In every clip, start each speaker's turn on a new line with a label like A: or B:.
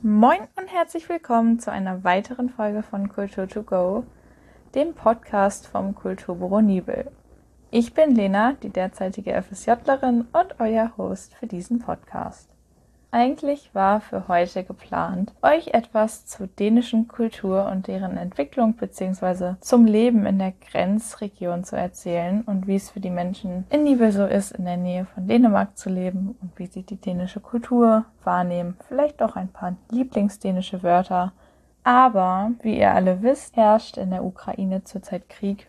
A: Moin und herzlich willkommen zu einer weiteren Folge von Kultur to go, dem Podcast vom Kulturbüro Nibel. Ich bin Lena, die derzeitige FSJlerin und euer Host für diesen Podcast. Eigentlich war für heute geplant, euch etwas zur dänischen Kultur und deren Entwicklung bzw. zum Leben in der Grenzregion zu erzählen und wie es für die Menschen in Nibel so ist, in der Nähe von Dänemark zu leben und wie sie die dänische Kultur wahrnehmen. Vielleicht auch ein paar lieblingsdänische Wörter. Aber, wie ihr alle wisst, herrscht in der Ukraine zurzeit Krieg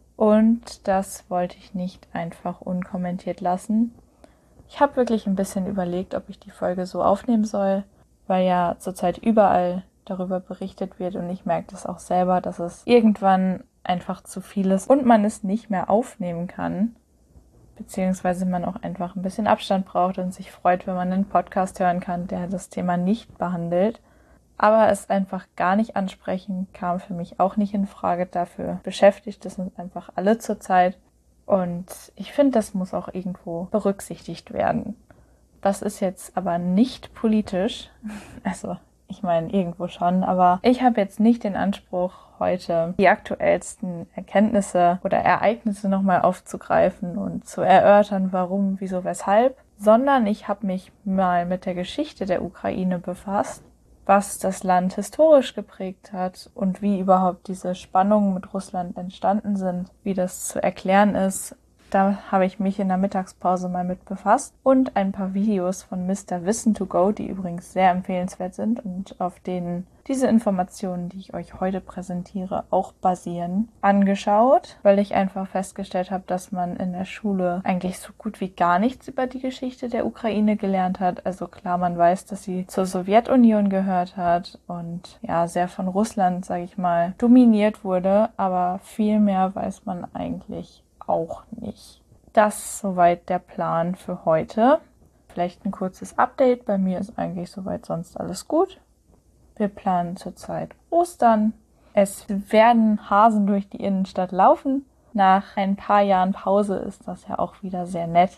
A: und das wollte ich nicht einfach unkommentiert lassen. Ich habe wirklich ein bisschen überlegt, ob ich die Folge so aufnehmen soll, weil ja zurzeit überall darüber berichtet wird und ich merke das auch selber, dass es irgendwann einfach zu viel ist und man es nicht mehr aufnehmen kann, beziehungsweise man auch einfach ein bisschen Abstand braucht und sich freut, wenn man einen Podcast hören kann, der das Thema nicht behandelt. Aber es einfach gar nicht ansprechen, kam für mich auch nicht in Frage. Dafür beschäftigt es uns einfach alle zurzeit. Und ich finde, das muss auch irgendwo berücksichtigt werden. Das ist jetzt aber nicht politisch. Also, ich meine, irgendwo schon. Aber ich habe jetzt nicht den Anspruch, heute die aktuellsten Erkenntnisse oder Ereignisse nochmal aufzugreifen und zu erörtern, warum, wieso, weshalb. Sondern ich habe mich mal mit der Geschichte der Ukraine befasst, was das Land historisch geprägt hat und wie überhaupt diese Spannungen mit Russland entstanden sind, wie das zu erklären ist. Da habe ich mich in der Mittagspause mal mit befasst und ein paar Videos von Mr. Wissen to go, die übrigens sehr empfehlenswert sind und auf denen diese Informationen, die ich euch heute präsentiere, auch basieren, angeschaut, weil ich einfach festgestellt habe, dass man in der Schule eigentlich so gut wie gar nichts über die Geschichte der Ukraine gelernt hat. Also klar, man weiß, dass sie zur Sowjetunion gehört hat und ja, sehr von Russland, sage ich mal, dominiert wurde, aber viel mehr weiß man eigentlich auch nicht. Das ist soweit der Plan für heute. Vielleicht ein kurzes Update. Bei mir ist eigentlich soweit sonst alles gut. Wir planen zurzeit Ostern. Es werden Hasen durch die Innenstadt laufen. Nach ein paar Jahren Pause ist das ja auch wieder sehr nett.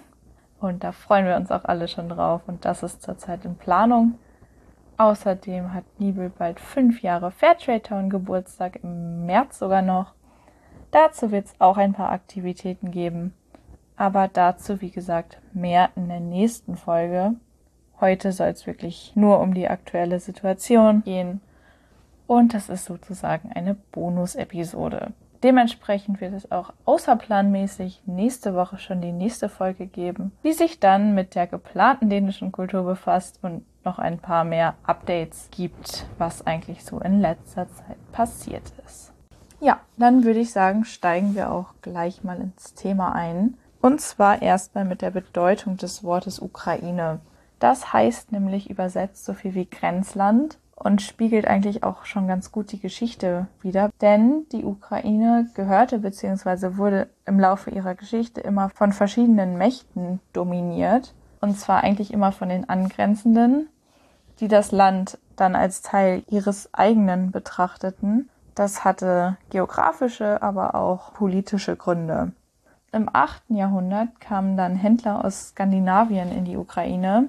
A: Und da freuen wir uns auch alle schon drauf. Und das ist zurzeit in Planung. Außerdem hat Nibel bald 5 Jahre Fairtrade Town Geburtstag, im März sogar noch. Dazu wird es auch ein paar Aktivitäten geben. Aber dazu, wie gesagt, mehr in der nächsten Folge. Heute soll es wirklich nur um die aktuelle Situation gehen. Und das ist sozusagen eine Bonus-Episode. Dementsprechend wird es auch außerplanmäßig nächste Woche schon die nächste Folge geben, die sich dann mit der geplanten dänischen Kultur befasst und noch ein paar mehr Updates gibt, was eigentlich so in letzter Zeit passiert ist. Ja, dann würde ich sagen, steigen wir auch gleich mal ins Thema ein. Und zwar erstmal mit der Bedeutung des Wortes Ukraine. Das heißt nämlich übersetzt so viel wie Grenzland und spiegelt eigentlich auch schon ganz gut die Geschichte wider. Denn die Ukraine gehörte bzw. wurde im Laufe ihrer Geschichte immer von verschiedenen Mächten dominiert. Und zwar eigentlich immer von den Angrenzenden, die das Land dann als Teil ihres eigenen betrachteten. Das hatte geografische, aber auch politische Gründe. Im 8. Jahrhundert kamen dann Händler aus Skandinavien in die Ukraine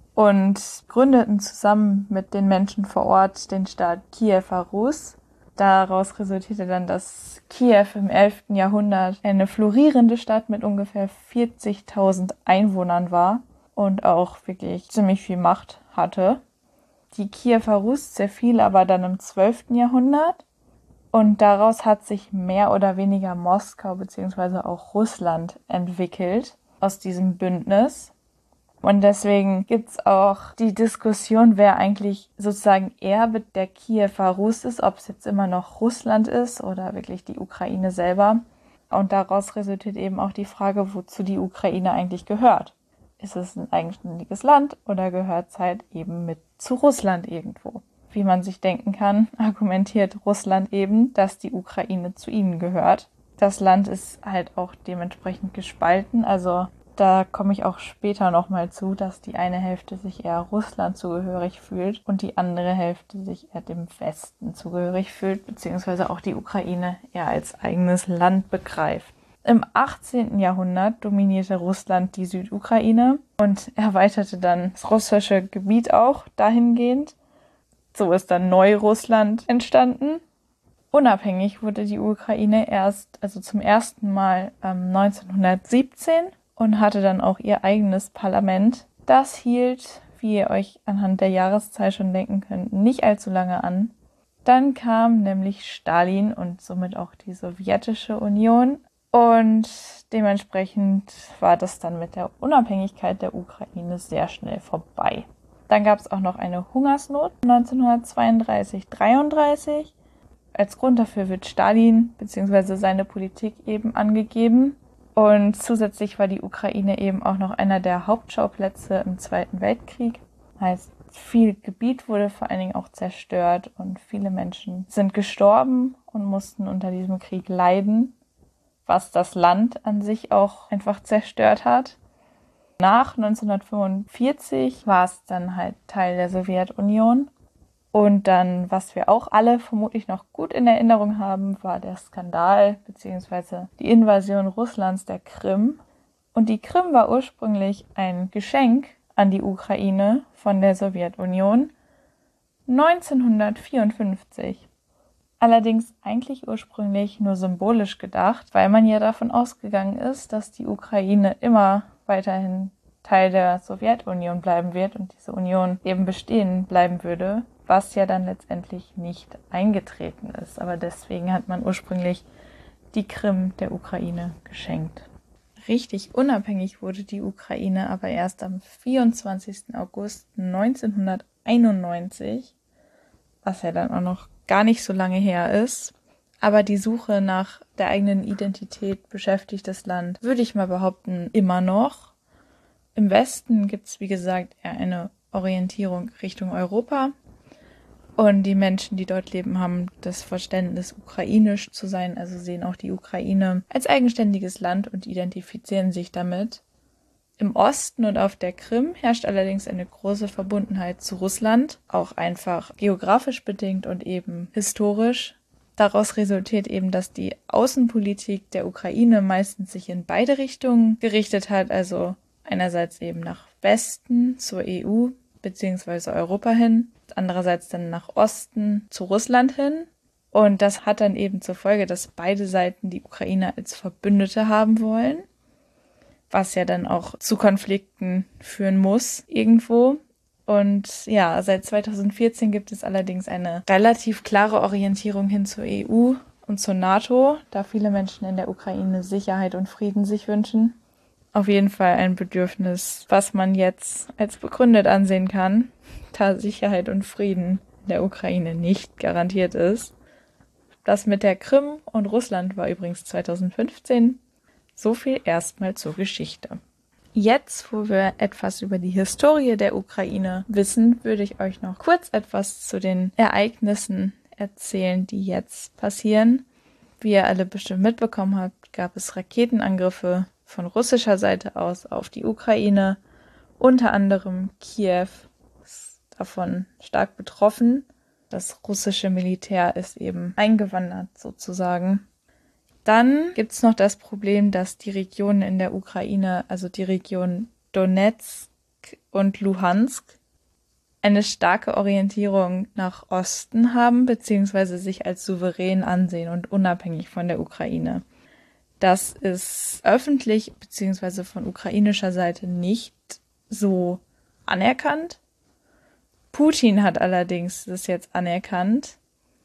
A: und gründeten zusammen mit den Menschen vor Ort den Staat Kiewer Rus. Daraus resultierte dann, dass Kiew im 11. Jahrhundert eine florierende Stadt mit ungefähr 40.000 Einwohnern war und auch wirklich ziemlich viel Macht hatte. Die Kiewer Rus zerfiel aber dann im 12. Jahrhundert. Und daraus hat sich mehr oder weniger Moskau bzw. auch Russland entwickelt aus diesem Bündnis. Und deswegen gibt's auch die Diskussion, wer eigentlich sozusagen Erbe der Kiewer Rus ist, ob es jetzt immer noch Russland ist oder wirklich die Ukraine selber. Und daraus resultiert eben auch die Frage, wozu die Ukraine eigentlich gehört. Ist es ein eigenständiges Land oder gehört es halt eben mit zu Russland irgendwo? Wie man sich denken kann, argumentiert Russland eben, dass die Ukraine zu ihnen gehört. Das Land ist halt auch dementsprechend gespalten. Also da komme ich auch später nochmal zu, dass die eine Hälfte sich eher Russland zugehörig fühlt und die andere Hälfte sich eher dem Westen zugehörig fühlt, beziehungsweise auch die Ukraine eher als eigenes Land begreift. Im 18. Jahrhundert dominierte Russland die Südukraine und erweiterte dann das russische Gebiet auch dahingehend. So ist dann Neurussland entstanden. Unabhängig wurde die Ukraine zum ersten Mal 1917 und hatte dann auch ihr eigenes Parlament. Das hielt, wie ihr euch anhand der Jahreszahl schon denken könnt, nicht allzu lange an. Dann kam nämlich Stalin und somit auch die Sowjetische Union. Und dementsprechend war das dann mit der Unabhängigkeit der Ukraine sehr schnell vorbei. Dann gab es auch noch eine Hungersnot 1932/33. Als Grund dafür wird Stalin bzw. seine Politik eben angegeben. Und zusätzlich war die Ukraine eben auch noch einer der Hauptschauplätze im Zweiten Weltkrieg. Heißt, viel Gebiet wurde vor allen Dingen auch zerstört und viele Menschen sind gestorben und mussten unter diesem Krieg leiden, was das Land an sich auch einfach zerstört hat. Nach 1945 war es dann halt Teil der Sowjetunion. Und dann, was wir auch alle vermutlich noch gut in Erinnerung haben, war der Skandal bzw. die Invasion Russlands der Krim. Und die Krim war ursprünglich ein Geschenk an die Ukraine von der Sowjetunion 1954. Allerdings eigentlich ursprünglich nur symbolisch gedacht, weil man ja davon ausgegangen ist, dass die Ukraine immer weiterhin Teil der Sowjetunion bleiben wird und diese Union eben bestehen bleiben würde, was ja dann letztendlich nicht eingetreten ist. Aber deswegen hat man ursprünglich die Krim der Ukraine geschenkt. Richtig unabhängig wurde die Ukraine aber erst am 24. August 1991, was ja dann auch noch gar nicht so lange her ist. Aber die Suche nach der eigenen Identität beschäftigt das Land, würde ich mal behaupten, immer noch. Im Westen gibt es, wie gesagt, eher eine Orientierung Richtung Europa. Und die Menschen, die dort leben, haben das Verständnis, ukrainisch zu sein, also sehen auch die Ukraine als eigenständiges Land und identifizieren sich damit. Im Osten und auf der Krim herrscht allerdings eine große Verbundenheit zu Russland, auch einfach geografisch bedingt und eben historisch. Daraus resultiert eben, dass die Außenpolitik der Ukraine meistens sich in beide Richtungen gerichtet hat, also einerseits eben nach Westen zur EU bzw. Europa hin, andererseits dann nach Osten zu Russland hin. Und das hat dann eben zur Folge, dass beide Seiten die Ukraine als Verbündete haben wollen, was ja dann auch zu Konflikten führen muss irgendwo. Und ja, seit 2014 gibt es allerdings eine relativ klare Orientierung hin zur EU und zur NATO, da viele Menschen in der Ukraine Sicherheit und Frieden sich wünschen. Auf jeden Fall ein Bedürfnis, was man jetzt als begründet ansehen kann, da Sicherheit und Frieden in der Ukraine nicht garantiert ist. Das mit der Krim und Russland war übrigens 2015. So viel erstmal zur Geschichte. Jetzt, wo wir etwas über die Historie der Ukraine wissen, würde ich euch noch kurz etwas zu den Ereignissen erzählen, die jetzt passieren. Wie ihr alle bestimmt mitbekommen habt, gab es Raketenangriffe von russischer Seite aus auf die Ukraine. Unter anderem Kiew ist davon stark betroffen. Das russische Militär ist eben eingewandert sozusagen. Dann gibt es noch das Problem, dass die Regionen in der Ukraine, also die Region Donetsk und Luhansk, eine starke Orientierung nach Osten haben, beziehungsweise sich als souverän ansehen und unabhängig von der Ukraine. Das ist öffentlich beziehungsweise von ukrainischer Seite nicht so anerkannt. Putin hat allerdings das jetzt anerkannt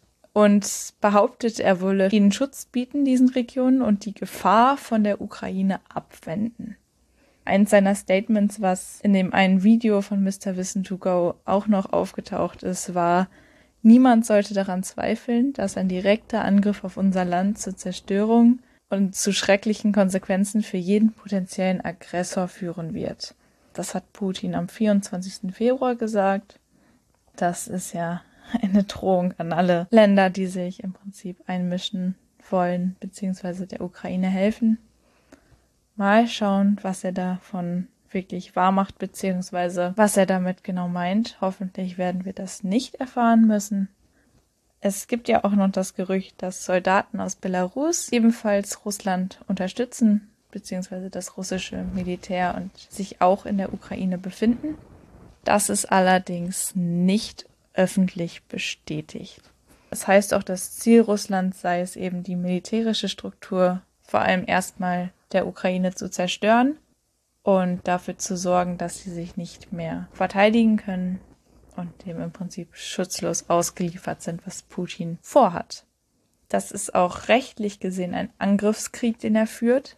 A: und behauptet, er wolle ihnen Schutz bieten, diesen Regionen, und die Gefahr von der Ukraine abwenden. Eins seiner Statements, was in dem einen Video von Mr. Wissen2Go auch noch aufgetaucht ist, war: Niemand sollte daran zweifeln, dass ein direkter Angriff auf unser Land zur Zerstörung und zu schrecklichen Konsequenzen für jeden potenziellen Aggressor führen wird. Das hat Putin am 24. Februar gesagt. Das ist ja eine Drohung an alle Länder, die sich im Prinzip einmischen wollen, beziehungsweise der Ukraine helfen. Mal schauen, was er davon wirklich wahr macht, beziehungsweise was er damit genau meint. Hoffentlich werden wir das nicht erfahren müssen. Es gibt ja auch noch das Gerücht, dass Soldaten aus Belarus ebenfalls Russland unterstützen, beziehungsweise das russische Militär, und sich auch in der Ukraine befinden. Das ist allerdings nicht öffentlich bestätigt. Das heißt auch, das Ziel Russlands sei es eben, die militärische Struktur vor allem erstmal der Ukraine zu zerstören und dafür zu sorgen, dass sie sich nicht mehr verteidigen können und dem im Prinzip schutzlos ausgeliefert sind, was Putin vorhat. Das ist auch rechtlich gesehen ein Angriffskrieg, den er führt,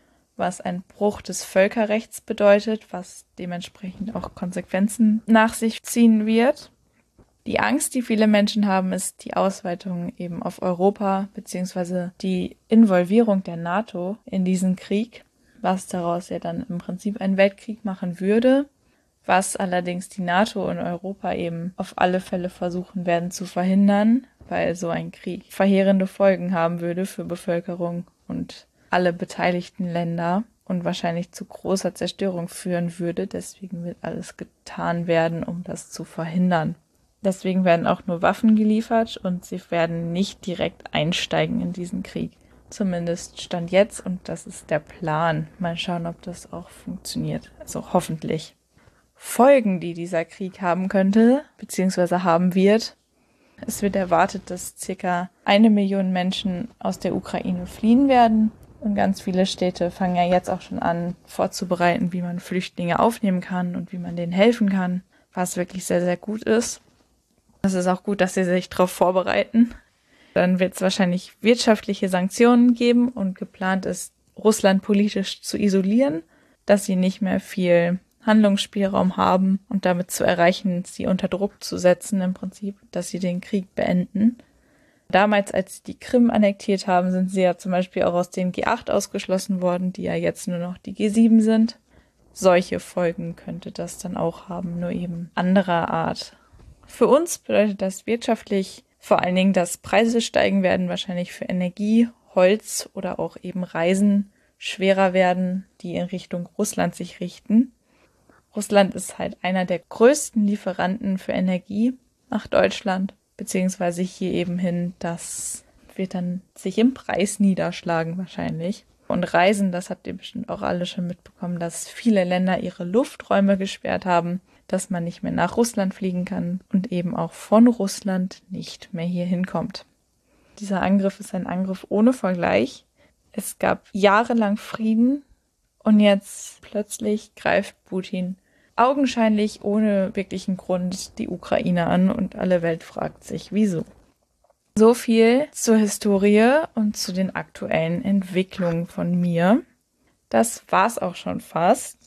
A: was ein Bruch des Völkerrechts bedeutet, was dementsprechend auch Konsequenzen nach sich ziehen wird. Die Angst, die viele Menschen haben, ist die Ausweitung eben auf Europa beziehungsweise die Involvierung der NATO in diesen Krieg, was daraus ja dann im Prinzip einen Weltkrieg machen würde, was allerdings die NATO und Europa eben auf alle Fälle versuchen werden zu verhindern, weil so ein Krieg verheerende Folgen haben würde für Bevölkerung und alle beteiligten Länder und wahrscheinlich zu großer Zerstörung führen würde. Deswegen wird alles getan werden, um das zu verhindern. Deswegen werden auch nur Waffen geliefert und sie werden nicht direkt einsteigen in diesen Krieg. Zumindest Stand jetzt und das ist der Plan. Mal schauen, ob das auch funktioniert. Also hoffentlich. Folgen, die dieser Krieg haben könnte, beziehungsweise haben wird. Es wird erwartet, dass ca. 1 Million Menschen aus der Ukraine fliehen werden. Und ganz viele Städte fangen ja jetzt auch schon an, vorzubereiten, wie man Flüchtlinge aufnehmen kann und wie man denen helfen kann, was wirklich sehr, sehr gut ist. Es ist auch gut, dass sie sich darauf vorbereiten. Dann wird es wahrscheinlich wirtschaftliche Sanktionen geben und geplant ist, Russland politisch zu isolieren, dass sie nicht mehr viel Handlungsspielraum haben und damit zu erreichen, sie unter Druck zu setzen im Prinzip, dass sie den Krieg beenden. Damals, als sie die Krim annektiert haben, sind sie ja zum Beispiel auch aus den G8 ausgeschlossen worden, die ja jetzt nur noch die G7 sind. Solche Folgen könnte das dann auch haben, nur eben anderer Art. Für uns bedeutet das wirtschaftlich vor allen Dingen, dass Preise steigen werden, wahrscheinlich für Energie, Holz oder auch eben Reisen schwerer werden, die in Richtung Russland sich richten. Russland ist halt einer der größten Lieferanten für Energie nach Deutschland, beziehungsweise hier eben hin, das wird dann sich im Preis niederschlagen wahrscheinlich. Und Reisen, das habt ihr bestimmt auch alle schon mitbekommen, dass viele Länder ihre Lufträume gesperrt haben, dass man nicht mehr nach Russland fliegen kann und eben auch von Russland nicht mehr hier hinkommt. Dieser Angriff ist ein Angriff ohne Vergleich. Es gab jahrelang Frieden und jetzt plötzlich greift Putin augenscheinlich ohne wirklichen Grund die Ukraine an und alle Welt fragt sich, wieso. So viel zur Historie und zu den aktuellen Entwicklungen von mir. Das war's auch schon fast.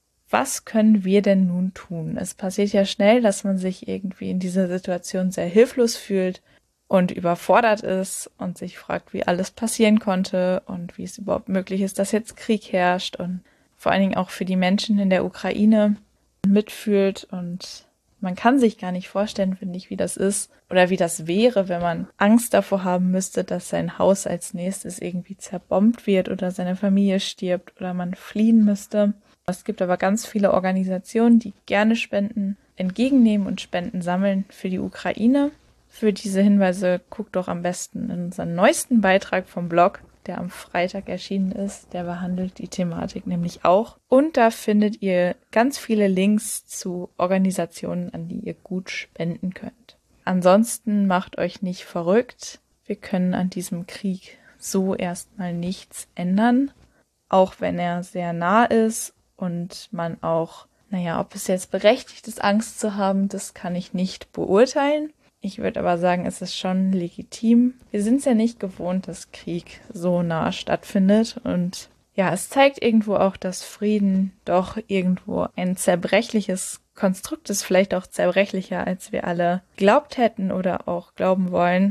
A: Was können wir denn nun tun? Es passiert ja schnell, dass man sich irgendwie in dieser Situation sehr hilflos fühlt und überfordert ist und sich fragt, wie alles passieren konnte und wie es überhaupt möglich ist, dass jetzt Krieg herrscht und vor allen Dingen auch für die Menschen in der Ukraine mitfühlt und man kann sich gar nicht vorstellen, finde ich, wie das ist oder wie das wäre, wenn man Angst davor haben müsste, dass sein Haus als nächstes irgendwie zerbombt wird oder seine Familie stirbt oder man fliehen müsste. Es gibt aber ganz viele Organisationen, die gerne Spenden entgegennehmen und Spenden sammeln für die Ukraine. Für diese Hinweise guckt doch am besten in unseren neuesten Beitrag vom Blog, der am Freitag erschienen ist. Der behandelt die Thematik nämlich auch. Und da findet ihr ganz viele Links zu Organisationen, an die ihr gut spenden könnt. Ansonsten macht euch nicht verrückt. Wir können an diesem Krieg so erstmal nichts ändern, auch wenn er sehr nah ist und man auch, ob es jetzt berechtigt ist, Angst zu haben, das kann ich nicht beurteilen. Ich würde aber sagen, es ist schon legitim. Wir sind es ja nicht gewohnt, dass Krieg so nah stattfindet. Und ja, es zeigt irgendwo auch, dass Frieden doch irgendwo ein zerbrechliches Konstrukt ist, vielleicht auch zerbrechlicher, als wir alle glaubt hätten oder auch glauben wollen.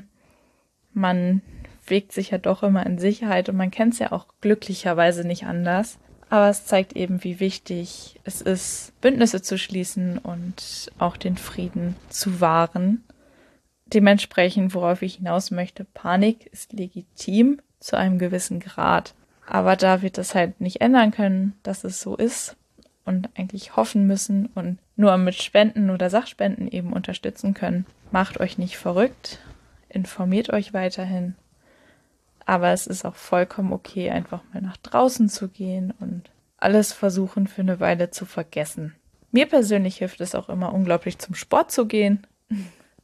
A: Man wägt sich ja doch immer in Sicherheit und man kennt es ja auch glücklicherweise nicht anders. Aber es zeigt eben, wie wichtig es ist, Bündnisse zu schließen und auch den Frieden zu wahren. Dementsprechend, worauf ich hinaus möchte, Panik ist legitim zu einem gewissen Grad. Aber da wir das halt nicht ändern können, dass es so ist und eigentlich hoffen müssen und nur mit Spenden oder Sachspenden eben unterstützen können, macht euch nicht verrückt, informiert euch weiterhin. Aber es ist auch vollkommen okay, einfach mal nach draußen zu gehen und alles versuchen für eine Weile zu vergessen. Mir persönlich hilft es auch immer unglaublich, zum Sport zu gehen.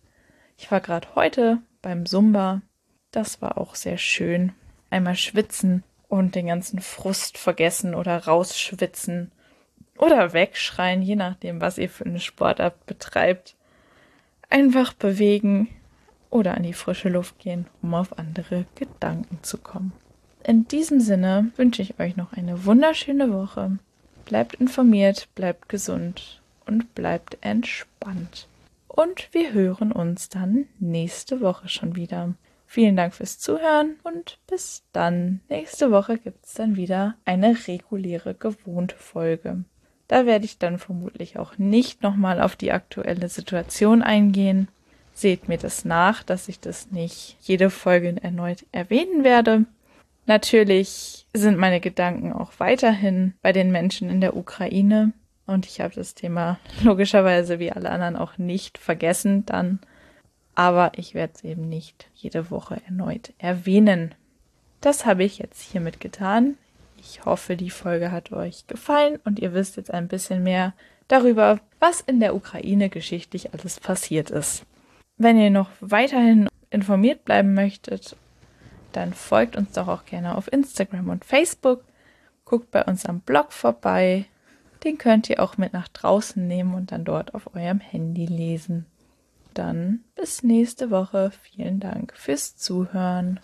A: Ich war gerade heute beim Zumba. Das war auch sehr schön. Einmal schwitzen und den ganzen Frust vergessen oder rausschwitzen oder wegschreien, je nachdem, was ihr für eine Sportart betreibt. Einfach bewegen oder an die frische Luft gehen, um auf andere Gedanken zu kommen. In diesem Sinne wünsche ich euch noch eine wunderschöne Woche. Bleibt informiert, bleibt gesund und bleibt entspannt. Und wir hören uns dann nächste Woche schon wieder. Vielen Dank fürs Zuhören und bis dann. Nächste Woche gibt es dann wieder eine reguläre, gewohnte Folge. Da werde ich dann vermutlich auch nicht nochmal auf die aktuelle Situation eingehen. Seht mir das nach, dass ich das nicht jede Folge erneut erwähnen werde. Natürlich sind meine Gedanken auch weiterhin bei den Menschen in der Ukraine. Und ich habe das Thema logischerweise wie alle anderen auch nicht vergessen dann. Aber ich werde es eben nicht jede Woche erneut erwähnen. Das habe ich jetzt hiermit getan. Ich hoffe, die Folge hat euch gefallen und ihr wisst jetzt ein bisschen mehr darüber, was in der Ukraine geschichtlich alles passiert ist. Wenn ihr noch weiterhin informiert bleiben möchtet, dann folgt uns doch auch gerne auf Instagram und Facebook. Guckt bei uns am Blog vorbei. Den könnt ihr auch mit nach draußen nehmen und dann dort auf eurem Handy lesen. Dann bis nächste Woche. Vielen Dank fürs Zuhören.